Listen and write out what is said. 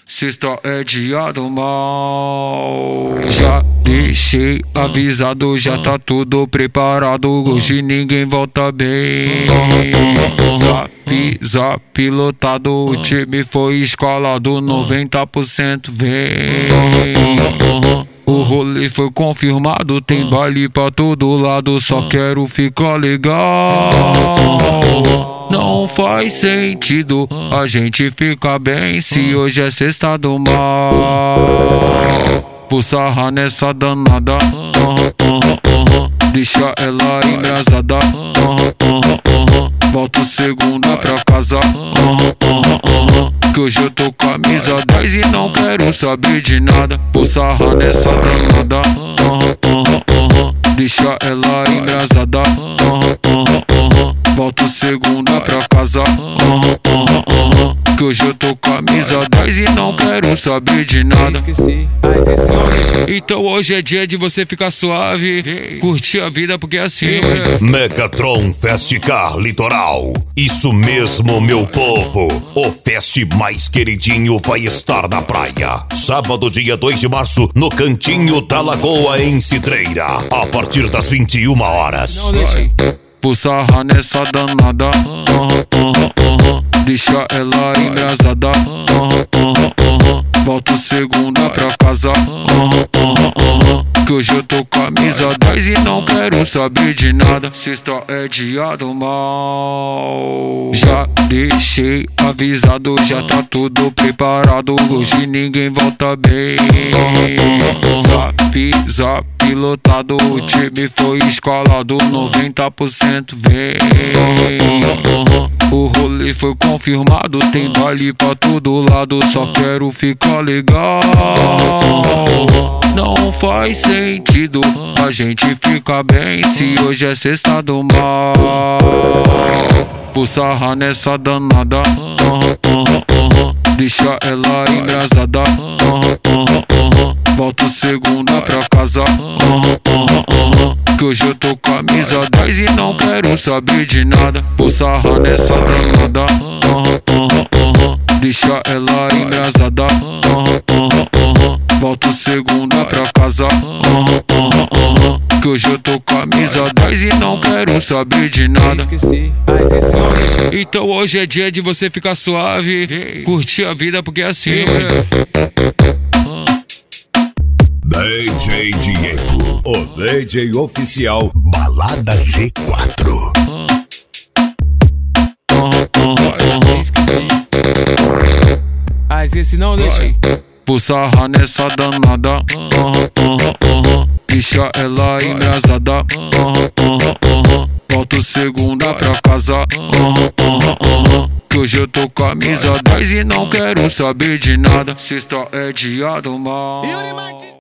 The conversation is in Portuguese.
sexta é dia do mal. Já deixei avisado, já tá tudo preparado. Hoje ninguém volta bem. Zap lotado, o time foi escalado, 90% vem. O rolê foi confirmado, tem baile pra todo lado, só quero ficar legal. Não faz sentido a gente ficar bem se hoje é sexta do mal. Vou sarrar nessa danada, deixa ela embrasada. Volto segunda pra casa, que hoje eu tô camisa 10 e não quero saber de nada. Vou sarrar nessa danada, deixa ela embrasada. Volto segunda pra casa, que hoje eu tô camisa 10 e não quero saber de nada. Então hoje é dia de você ficar suave, curtir a vida porque é assim. Megatron Festicar Litoral. Isso mesmo, meu povo. O fest mais queridinho vai estar na praia. Sábado, dia 2 de março, no Cantinho da Lagoa, em Cidreira, a partir das 21 horas. Vou sarrar nessa danada, deixa ela embrasada. Volto segunda pra casa, que hoje eu tô camisa 10 e não quero saber de nada. Sexta é dia do mal. Já deixei avisado, já tá tudo preparado. Hoje ninguém volta bem. Zap lotado, o time foi escalado, 90% vem. O rolê foi confirmado, tem baile pra todo lado, só quero ficar legal. Não faz sentido a gente ficar bem se hoje é sexta do mal. Vou sarrar nessa danada, deixa ela embrasada. Volto segunda pra casa, que hoje eu tô camisa 10 e não quero saber de nada. Vou sarrar nessa danada, deixa ela embrasada. Volto segunda pra casa, que hoje eu tô camisa 10 e não quero saber de nada. Então hoje é dia de você ficar suave, curtir a vida porque é assim. DJ Diego, o DJ oficial Balada G4. Mas esse não deixa. Vou sarrar nessa danada, deixa ela embrasada. Volto segunda pra casa, que hoje eu tô camisa 10 e não quero saber de nada. Sexta é dia do mal.